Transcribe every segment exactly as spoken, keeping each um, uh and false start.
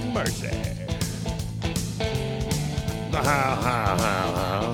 mercy. Ha, ha, ha,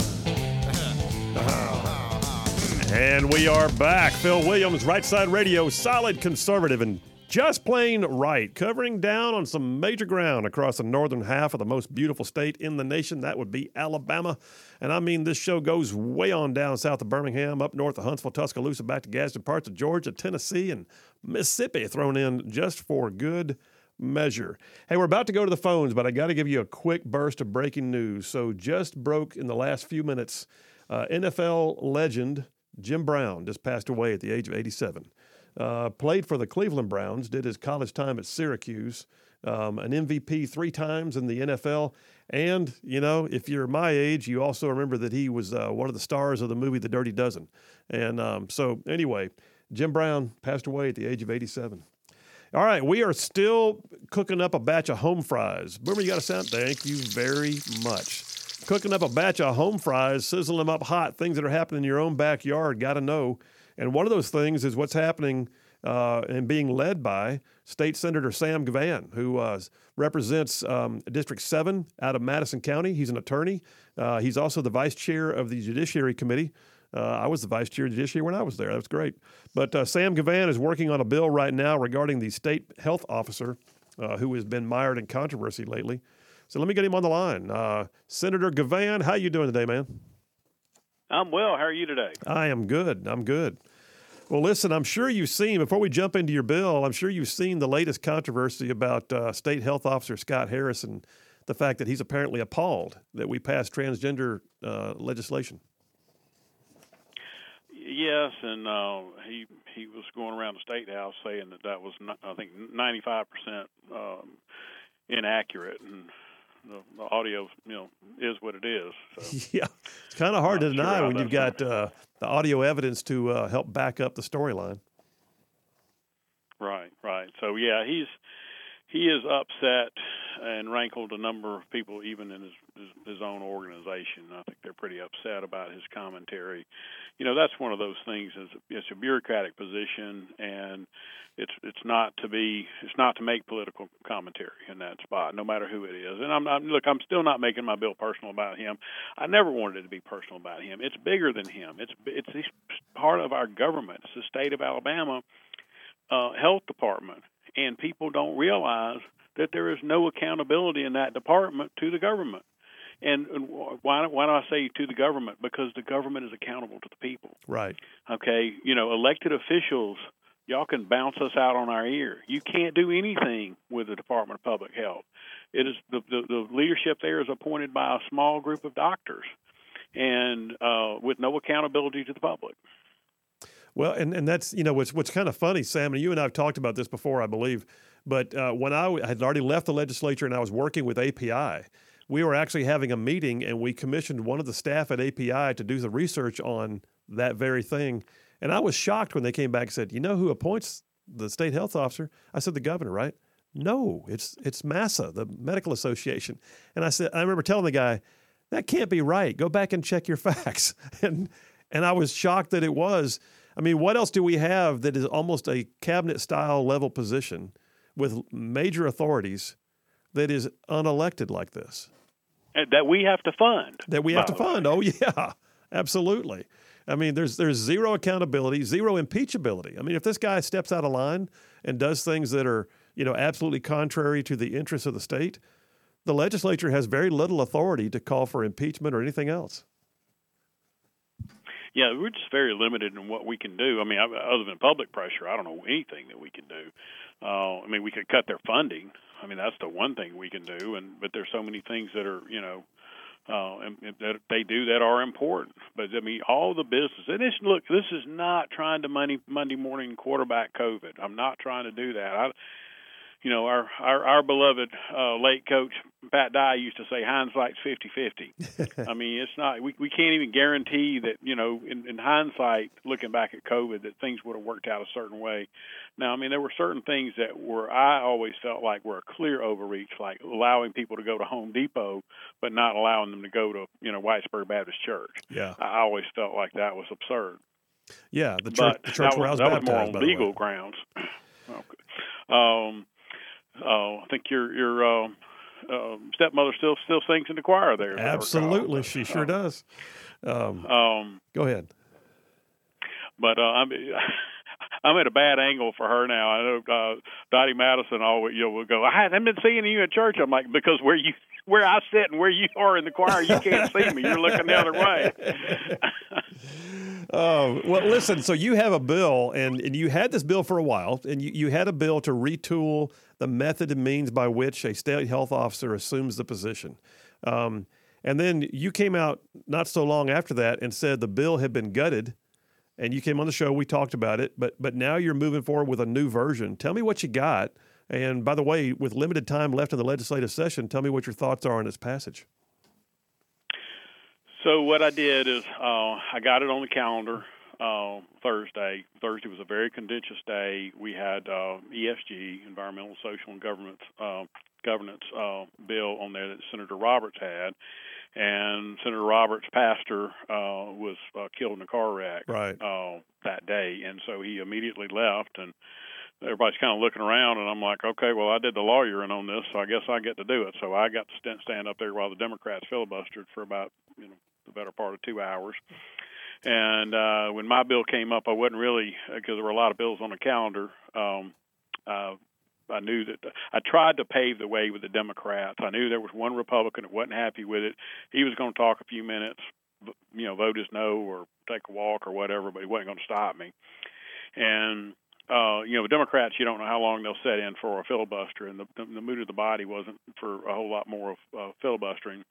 ha. And we are back. Phil Williams, Right Side Radio, solid conservative and just plain right, covering down on some major ground across the northern half of the most beautiful state in the nation. That would be Alabama. And I mean, this show goes way on down south of Birmingham, up north of Huntsville, Tuscaloosa, back to Gadsden, parts of Georgia, Tennessee, and Mississippi thrown in just for good measure. Hey, we're about to go to the phones, but I got to give you a quick burst of breaking news. So just broke in the last few minutes, uh, N F L legend Jim Brown just passed away at the age of eighty-seven. Uh, played for the Cleveland Browns, did his college time at Syracuse, um, an M V P three times in the N F L. And, you know, if you're my age, you also remember that he was uh, one of the stars of the movie The Dirty Dozen. And um, so anyway, Jim Brown passed away at the age of eighty-seven. All right, we are still cooking up a batch of home fries. Boomer, you got a sound? Thank you very much. Cooking up a batch of home fries, sizzling them up hot, things that are happening in your own backyard, got to know. And one of those things is what's happening uh, and being led by State Senator Sam Gavan, who uh, represents um, District seven out of Madison County. He's an attorney. Uh, he's also the vice chair of the Judiciary Committee. Uh, I was the vice chair of the Judiciary when I was there. That was great. But uh, Sam Gavan is working on a bill right now regarding the state health officer uh, who has been mired in controversy lately. So let me get him on the line. Uh, Senator Gavan, how you doing today, man? I'm well. How are you today? I am good. I'm good. Well, listen, I'm sure you've seen, before we jump into your bill, I'm sure you've seen the latest controversy about uh, State Health Officer Scott Harris and the fact that he's apparently appalled that we passed transgender uh, legislation. Yes, and uh, he he was going around the State House saying that that was, I think, ninety-five percent um, inaccurate, and the, the audio, you know, is what it is. So. Yeah, it's kind of hard to Not deny sure when you've got uh, the audio evidence to uh, help back up the storyline. Right, right. So yeah, he's he is upset and rankled a number of people, even in his, his his own organization. I think they're pretty upset about his commentary. You know, that's one of those things. Is it's a bureaucratic position, and it's it's not to be it's not to make political commentary in that spot, no matter who it is. And I'm, I'm look, I'm still not making my bill personal about him. I never wanted it to be personal about him. It's bigger than him. It's it's it's part of our government. It's the state of Alabama uh, health department, and people don't realize that there is no accountability in that department to the government. And, and why, why do I say to the government? Because the government is accountable to the people. Right. Okay, you know, elected officials, y'all can bounce us out on our ear. You can't do anything with the Department of Public Health. It is the, the, the leadership there is appointed by a small group of doctors, and uh, with no accountability to the public. Well, and, and that's, you know, what's what's kind of funny, Sam, and you and I have talked about this before, I believe, but uh, when I had already left the legislature and I was working with A P I, we were actually having a meeting, and we commissioned one of the staff at A P I to do the research on that very thing. And I was shocked when they came back and said, you know who appoints the state health officer? I said, the governor, right? No, it's it's MASA, the Medical Association. And I said, I remember telling the guy, that can't be right. Go back and check your facts. and and I was shocked that it was. I mean, what else do we have that is almost a cabinet-style level position with major authorities that is unelected like this? That we have to fund. That we have to fund. Oh, yeah, absolutely. I mean, there's there's zero accountability, zero impeachability. I mean, if this guy steps out of line and does things that are, you know, absolutely contrary to the interests of the state, the legislature has very little authority to call for impeachment or anything else. Yeah, we're just very limited in what we can do. I mean, other than public pressure, I don't know anything that we can do. Uh, I mean, we could cut their funding. I mean, that's the one thing we can do. And but there's so many things that are, you know, uh, and, and that they do that are important. But I mean, all the business. And this, look, this is not trying to Monday Monday morning quarterback COVID. I'm not trying to do that. I, you know, our our, our beloved uh, late coach Pat Dye used to say hindsight's fifty-fifty. I mean, it's not. We we can't even guarantee that, you know, in, in hindsight, looking back at COVID, that things would have worked out a certain way. Now, I mean, there were certain things that were I always felt like were a clear overreach, like allowing people to go to Home Depot, but not allowing them to go to, you know, Whitesburg Baptist Church. Yeah, I always felt like that was absurd. Yeah, the church, but the church that where was, I was that baptized, was more on legal grounds. Okay. Um, uh, I think your your uh, uh, stepmother still still sings in the choir there. Absolutely, she sure uh, does. Um, um, go ahead. But uh, I'm I'm at a bad angle for her now. I know uh, Dottie Madison always you know will go, I haven't been seeing you at church. I'm like, because where you where I sit and where you are in the choir, you can't see me. You're looking the other way. Oh, well, listen, so you have a bill, and, and you had this bill for a while, and you, you had a bill to retool the method and means by which a state health officer assumes the position. Um, and then you came out not so long after that and said the bill had been gutted, and you came on the show, we talked about it, but but now you're moving forward with a new version. Tell me what you got. And by the way, with limited time left in the legislative session, tell me what your thoughts are on its passage. So what I did is uh, I got it on the calendar uh, Thursday. Thursday was a very contentious day. We had uh, E S G, Environmental, Social, and Governance, uh, Governance uh, bill on there that Senator Roberts had. And Senator Roberts' pastor uh, was uh, killed in a car wreck right. uh, that day. And so he immediately left, and everybody's kind of looking around, and I'm like, okay, well, I did the lawyering on this, so I guess I get to do it. So I got to stand, stand up there while the Democrats filibustered for about, you know, the better part of two hours. And uh, when my bill came up, I wasn't really, because there were a lot of bills on the calendar, um, uh, I knew that I tried to pave the way with the Democrats. I knew there was one Republican that wasn't happy with it. He was going to talk a few minutes, you know, vote his no or take a walk or whatever, but he wasn't going to stop me. And Uh, you know, Democrats, you don't know how long they'll set in for a filibuster, and the, the, the mood of the body wasn't for a whole lot more of uh, filibustering.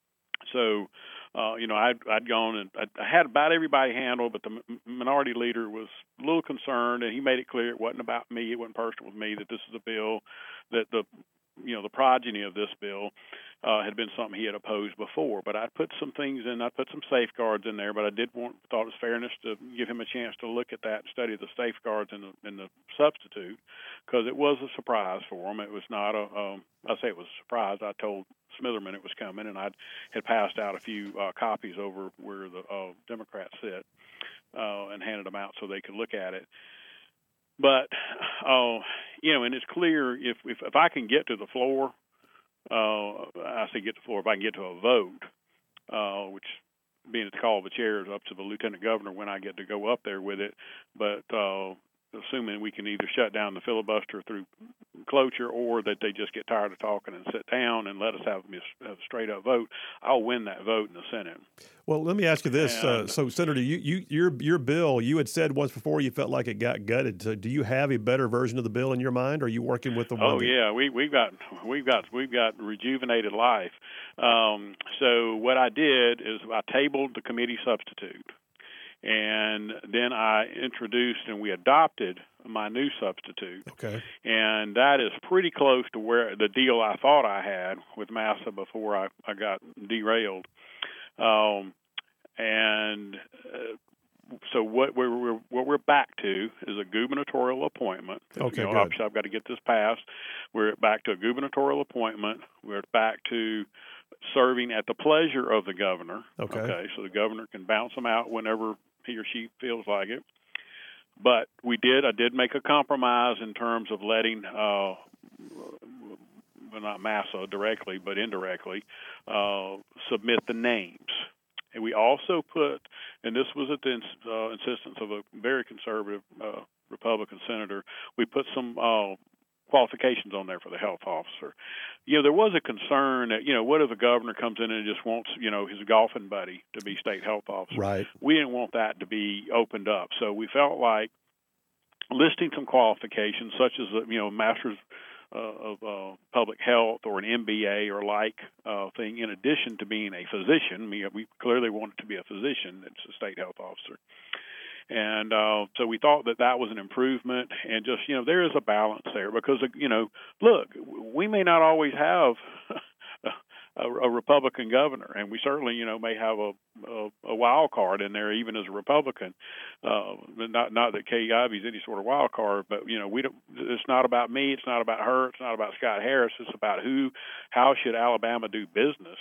So, uh, you know, I'd, I'd gone and I, I had about everybody handled, but the m- minority leader was a little concerned, and he made it clear it wasn't about me, it wasn't personal with me, that this is a bill that the, you know, the progeny of this bill uh, had been something he had opposed before. But I put some things in, I put some safeguards in there, but I did want, thought it was fairness to give him a chance to look at that and study the safeguards in the, in the substitute, because it was a surprise for him. It was not a, um, I say it was a surprise. I told Smitherman it was coming, and I had passed out a few uh, copies over where the uh, Democrats sit uh, and handed them out so they could look at it. But, uh, you know, and it's clear if, if, if I can get to the floor, uh, I say get to the floor, if I can get to a vote, uh, which being at the call of the chair is up to the lieutenant governor when I get to go up there with it. But uh, assuming we can either shut down the filibuster through cloture or that they just get tired of talking and sit down and let us have a straight-up vote, I'll win that vote in the Senate. Well, let me ask you this. And, uh, so, Senator, you, you, your your bill, you had said once before you felt like it got gutted. So do you have a better version of the bill in your mind, or are you working with the one? Oh, that... yeah. We, we've got we've got, we've got rejuvenated life. Um, so what I did is I tabled the committee substitute. And then I introduced and we adopted my new substitute. Okay. And that is pretty close to where the deal I thought I had with Massa before I, I got derailed. Um, and uh, so what we're, we're what we're back to is a gubernatorial appointment. Okay, you know, good. Obviously, I've got to get this passed. We're back to a gubernatorial appointment. We're back to serving at the pleasure of the governor. Okay. Okay. So the governor can bounce them out whenever he or she feels like it. But we did, I did make a compromise in terms of letting, uh, well, not Massa directly, but indirectly, uh, submit the names. And we also put, and this was at the uh, insistence of a very conservative uh, Republican senator, we put some uh, qualifications on there for the health officer. You know, there was a concern that, you know, what if a governor comes in and just wants, you know, his golfing buddy to be state health officer? Right. We didn't want that to be opened up. So we felt like listing some qualifications, such as, you know, master's uh, of uh, public health or an M B A or like uh, thing, in addition to being a physician. We, we clearly wanted to be a physician that's a state health officer. And uh, so we thought that that was an improvement, and just, you know, there is a balance there because, you know, look, we may not always have a, a Republican governor, and we certainly, you know, may have a, a, a wild card in there even as a Republican. Uh, not not that Kay Ivey's any sort of wild card, but, you know, we don't. It's not about me. It's not about her. It's not about Scott Harris. It's about who, how should Alabama do business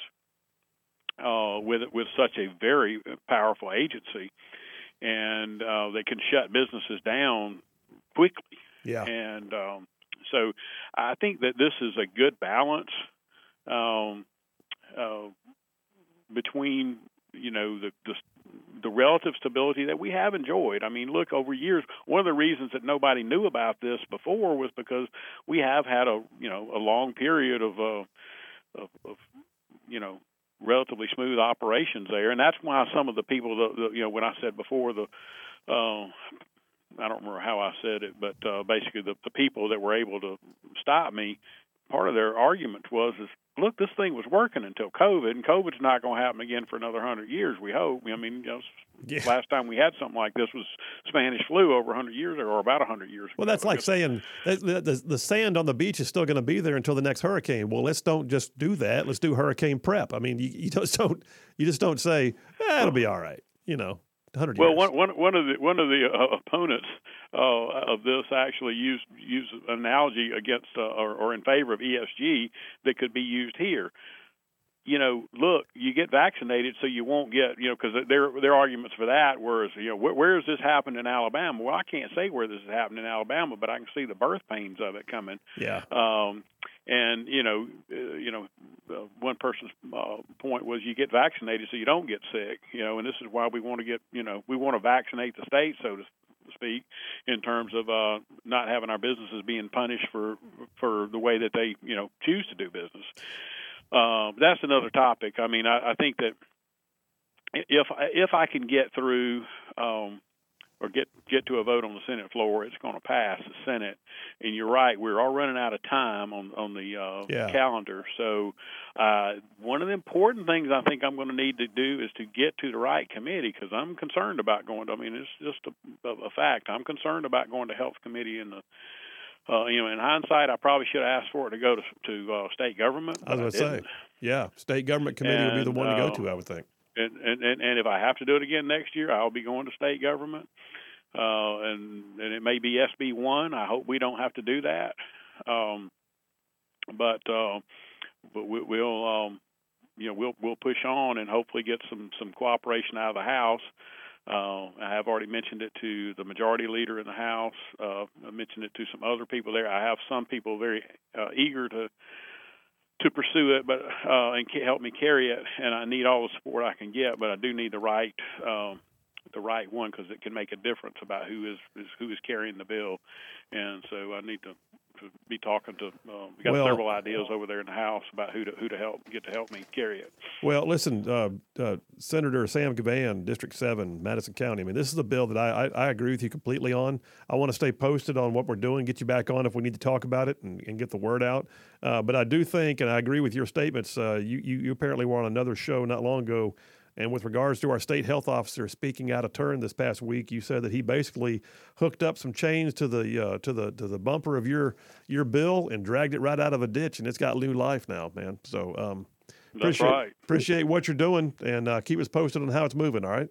uh, with with such a very powerful agency. And uh, they can shut businesses down quickly. Yeah. And um, So I think that this is a good balance um, uh, between, you know, the, the the relative stability that we have enjoyed. I mean, look, over years, one of the reasons that nobody knew about this before was because we have had a, you know, a long period of, uh, of, of you know, relatively smooth operations there. And that's why some of the people, the, the, you know, when I said before, the, uh, I don't remember how I said it, but uh, basically the, the people that were able to stop me, part of their argument was, is, look, this thing was working until COVID, and COVID's not going to happen again for another hundred years, we hope. I mean, you know, yeah. last time we had something like this was Spanish flu over a hundred years ago, or about a hundred years ago. Well, that's like saying that the, the, the sand on the beach is still going to be there until the next hurricane. Well, let's don't just do that. Let's do hurricane prep. I mean, you, you just don't you just don't say, eh, it'll be all right, you know. one hundred well, years. one, one, one of the one of the uh, opponents uh, of this actually used used an analogy against uh, or, or in favor of E S G that could be used here. You know, look, you get vaccinated so you won't get, you know, because their their arguments for that were, you know, where, where is this happening in Alabama? Well, I can't say where this is happening in Alabama, but I can see the birth pains of it coming. Yeah. Um, and you know, uh, you know, uh, one person's uh, point was you get vaccinated so you don't get sick. You know, and this is why we want to get, you know, we want to vaccinate the state, so to speak, in terms of uh, not having our businesses being punished for for the way that they, you know, choose to do business. Uh, that's another topic. I mean, I, I think that if if I can get through um, or get get to a vote on the Senate floor, it's going to pass the Senate. And you're right, we're all running out of time on on the uh, yeah. calendar. So uh, one of the important things I think I'm going to need to do is to get to the right committee, because I'm concerned about going to. I mean, it's just a, a fact. I'm concerned about going to Health Committee in the. Uh, you know, in hindsight, I probably should have asked for it to go to to uh, state government. I was going to say, yeah, state government committee and, would be the one to go uh, to, I would think. And, and and if I have to do it again next year, I'll be going to state government, uh, and and it may be S B one. I hope we don't have to do that, um, but uh, but we, we'll um, you know we'll we'll push on and hopefully get some some cooperation out of the House. Uh, I have already mentioned it to the majority leader in the House. Uh, I mentioned it to some other people there. I have some people very uh, eager to to pursue it, but uh, and help me carry it. And I need all the support I can get, but I do need the right um, the right one, because it can make a difference about who is, is who is carrying the bill. And so I need to. to be talking to. Uh, we got well, several ideas over there in the House about who to who to help get to help me carry it. Well, listen, uh, uh, Senator Sam Gavan, District Seven, Madison County. I mean, this is a bill that I, I, I agree with you completely on. I want to stay posted on what we're doing, get you back on if we need to talk about it and, and get the word out. Uh, but I do think, and I agree with your statements. Uh, you, you you apparently were on another show not long ago. And with regards to our state health officer speaking out of turn this past week, you said that he basically hooked up some chains to the uh, to the to the bumper of your your bill and dragged it right out of a ditch, and it's got new life now, man. So um, That's appreciate right. appreciate what you're doing, and uh, keep us posted on how it's moving. All right.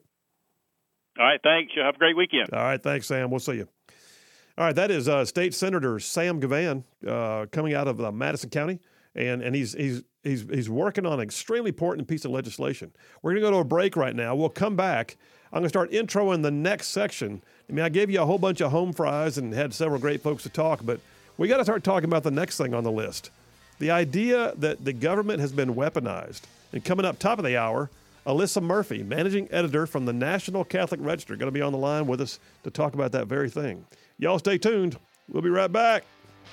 All right. Thanks. You have a great weekend. All right. Thanks, Sam. We'll see you. All right. That is uh, State Senator Sam Gavan uh, coming out of uh, Madison County. And and he's he's he's he's working on an extremely important piece of legislation. We're going to go to a break right now. We'll come back. I'm going to start introing the next section. I mean, I gave you a whole bunch of home fries and had several great folks to talk, but we got to start talking about the next thing on the list. The idea that the government has been weaponized. And coming up top of the hour, Alyssa Murphy, managing editor from the National Catholic Register, going to be on the line with us to talk about that very thing. Y'all stay tuned. We'll be right back.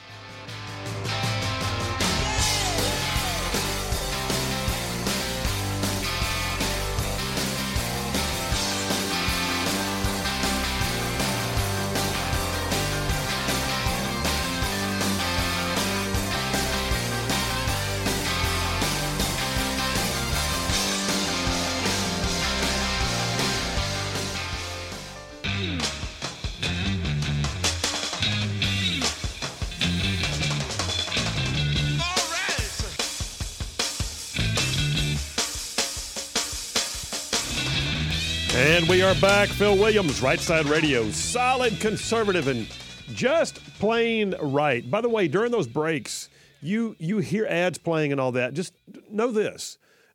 And we are back. Phil Williams, Right Side Radio, solid conservative and just plain right. By the way, during those breaks, you you hear ads playing and all that. Just know this.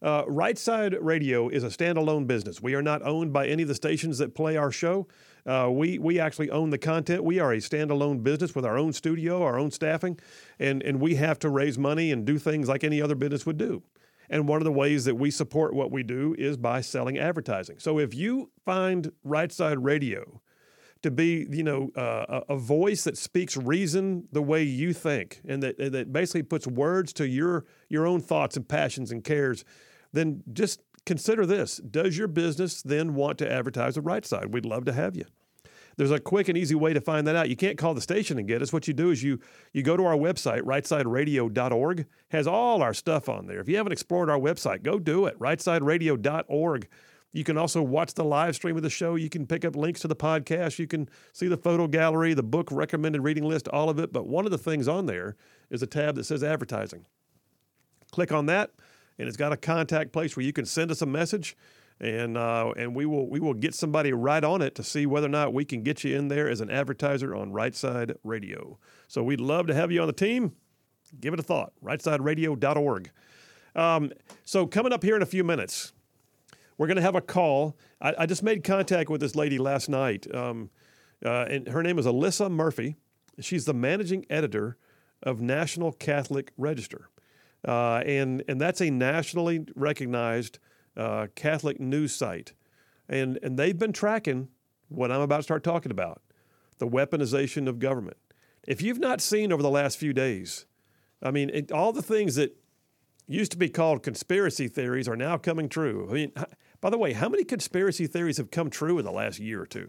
Uh, Right Side Radio is a standalone business. We are not owned by any of the stations that play our show. Uh, we we actually own the content. We are a standalone business with our own studio, our own staffing, and, and we have to raise money and do things like any other business would do. And one of the ways that we support what we do is by selling advertising. So if you find Right Side Radio to be, you know, uh, a, a voice that speaks reason the way you think, and that that basically puts words to your your own thoughts and passions and cares, then just consider this. Does your business then want to advertise the Right Side? We'd love to have you. There's a quick and easy way to find that out. You can't call the station and get us. What you do is you you go to our website, right side radio dot org. Has all our stuff on there. If you haven't explored our website, go do it, right side radio dot org. You can also watch the live stream of the show. You can pick up links to the podcast. You can see the photo gallery, the book recommended reading list, all of it. But one of the things on there is a tab that says advertising. Click on that, and it's got a contact place where you can send us a message, and uh, and we will we will get somebody right on it to see whether or not we can get you in there as an advertiser on Right Side Radio. So we'd love to have you on the team. Give it a thought, right side radio dot org. Um, so coming up here in a few minutes, we're going to have a call. I, I just made contact with this lady last night, um, uh, and her name is Alyssa Murphy. She's the managing editor of National Catholic Register, uh, and and that's a nationally recognized uh, Catholic news site, and and they've been tracking what I'm about to start talking about, the weaponization of government. If you've not seen over the last few days, I mean, it, all the things that used to be called conspiracy theories are now coming true. I mean, by the way, how many conspiracy theories have come true in the last year or two?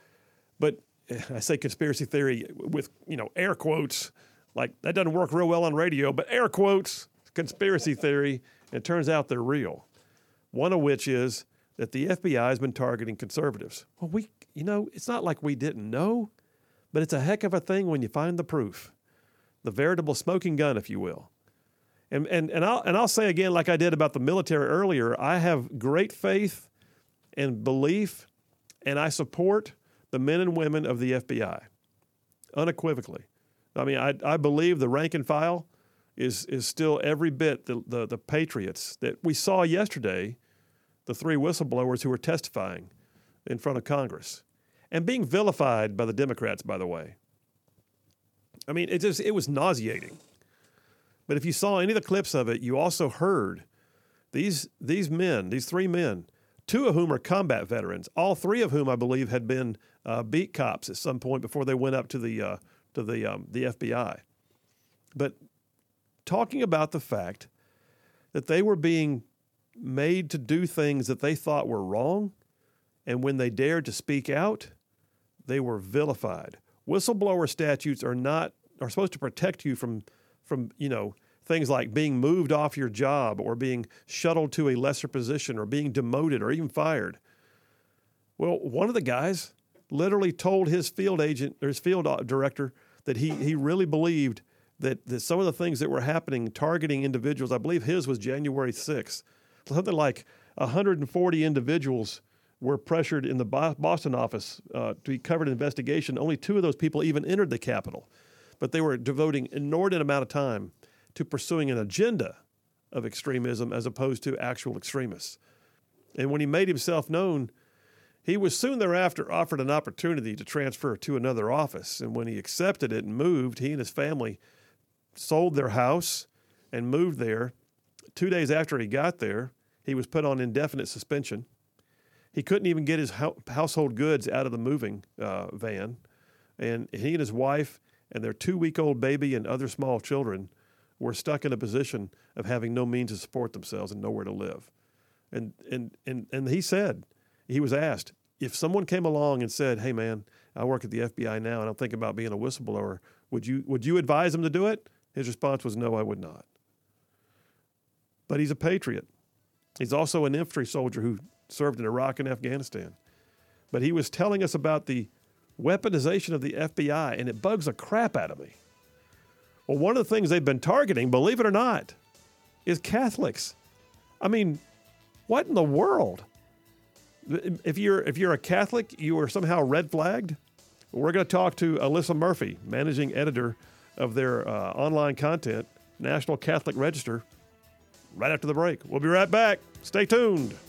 But I say conspiracy theory with, you know, air quotes, like that doesn't work real well on radio, but air quotes, conspiracy theory, and it turns out they're real. One of which is that the F B I has been targeting conservatives. Well, we, you know, it's not like we didn't know, but it's a heck of a thing when you find the proof, the veritable smoking gun, if you will. And and and I'll and I'll say again, like I did about the military earlier, I have great faith and belief, and I support the men and women of the F B I, unequivocally. I mean, I I believe the rank and file is is still every bit the the, the patriots that we saw yesterday, the three whistleblowers who were testifying in front of Congress and being vilified by the Democrats, by the way. I mean, it just it was nauseating. But if you saw any of the clips of it, you also heard these these men, these three men, two of whom are combat veterans, all three of whom I believe had been uh, beat cops at some point before they went up to the uh, to the um, the F B I. But talking about the fact that they were being made to do things that they thought were wrong, and when they dared to speak out, they were vilified. Whistleblower statutes are not are supposed to protect you from. from, you know, things like being moved off your job or being shuttled to a lesser position or being demoted or even fired. Well, one of the guys literally told his field agent or his field director that he, he really believed that, that some of the things that were happening, targeting individuals, I believe his was January sixth, something like one hundred forty individuals were pressured in the Boston office uh, to be covered in investigation. Only two of those people even entered the Capitol. But they were devoting an inordinate amount of time to pursuing an agenda of extremism as opposed to actual extremists. And when he made himself known, he was soon thereafter offered an opportunity to transfer to another office. And when he accepted it and moved, he and his family sold their house and moved there. Two days after he got there, he was put on indefinite suspension. He couldn't even get his ho- household goods out of the moving uh, van. And he and his wife and their two-week-old baby and other small children were stuck in a position of having no means to support themselves and nowhere to live. And and and and he said, he was asked, if someone came along and said, hey, man, I work at the F B I now and I'm thinking about being a whistleblower, would you would you advise them to do it? His response was, no, I would not. But he's a patriot. He's also an infantry soldier who served in Iraq and Afghanistan. But he was telling us about the weaponization of the F B I, and it bugs the crap out of me. Well, one of the things they've been targeting, believe it or not, is Catholics. I mean, what in the world? If you're if you're a Catholic, you are somehow red flagged. We're going to talk to Alyssa Murphy, managing editor of their uh, online content, National Catholic Register. right after the break. We'll be right back. Stay tuned.